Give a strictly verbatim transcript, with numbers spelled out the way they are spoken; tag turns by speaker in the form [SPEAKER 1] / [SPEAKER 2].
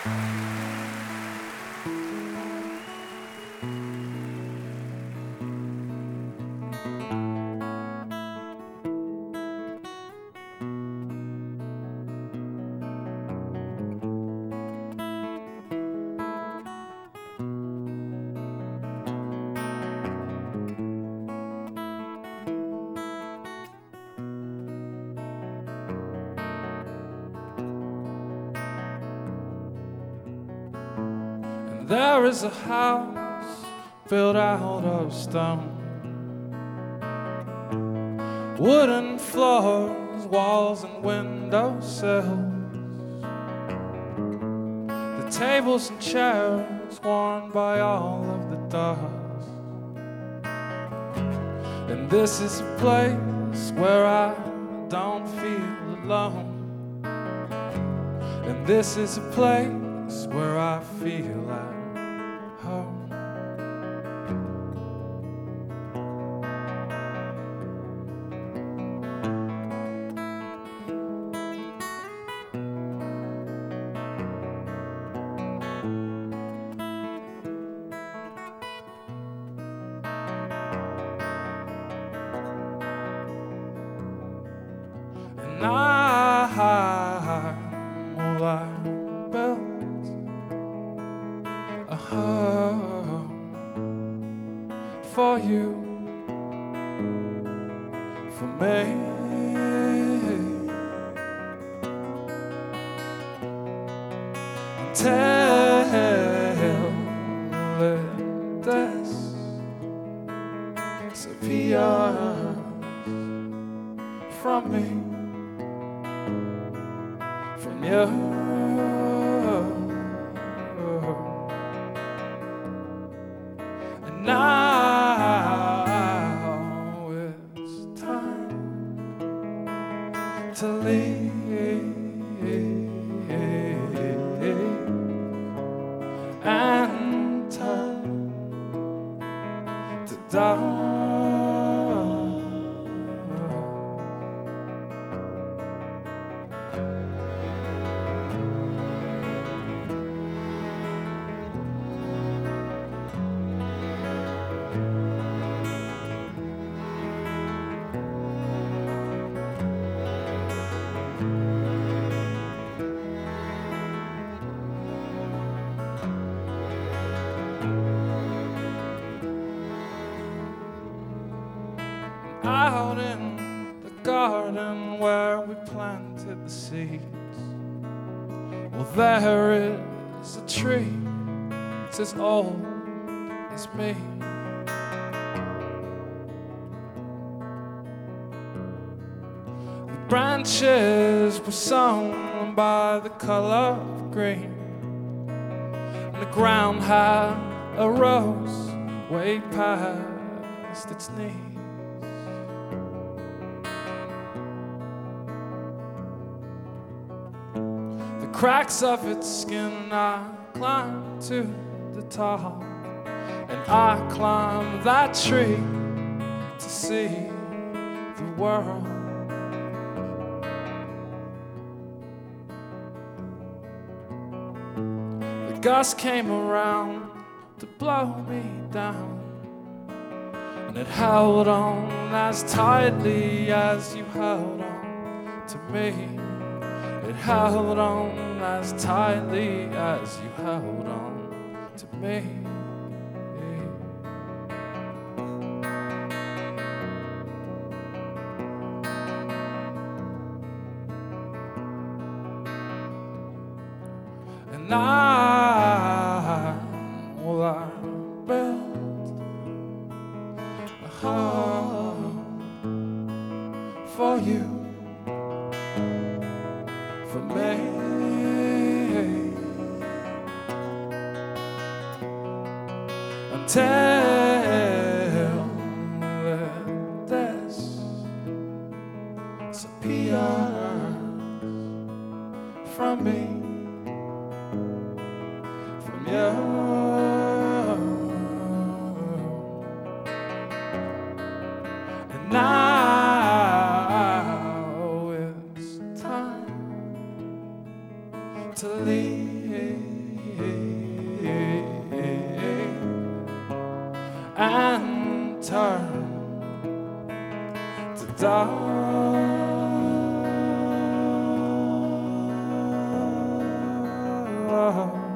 [SPEAKER 1] There is a house built out of stone, wooden floors, walls and windowsills, the tables and chairs worn by all of the dust. And this is a place where I don't feel alone, and this is a place where I feel at home. And I'm all I built a home for you, for me. Until it disappears from me, from you. And now it's time to leave and turn to dust. Out in the garden where we planted the seeds, well, there is a tree, it's as old as me. The branches were sown by the color of green, and the ground had a rose way past its knees. Cracks of its skin, I climbed to the top, and I climbed that tree to see the world. The gust came around to blow me down, and it held on as tightly as you held on to me. It held on as tightly as you held on to me. And I, well, I built a home for you, for me. Until it disappears from me, from you. And now it's time to leave. love.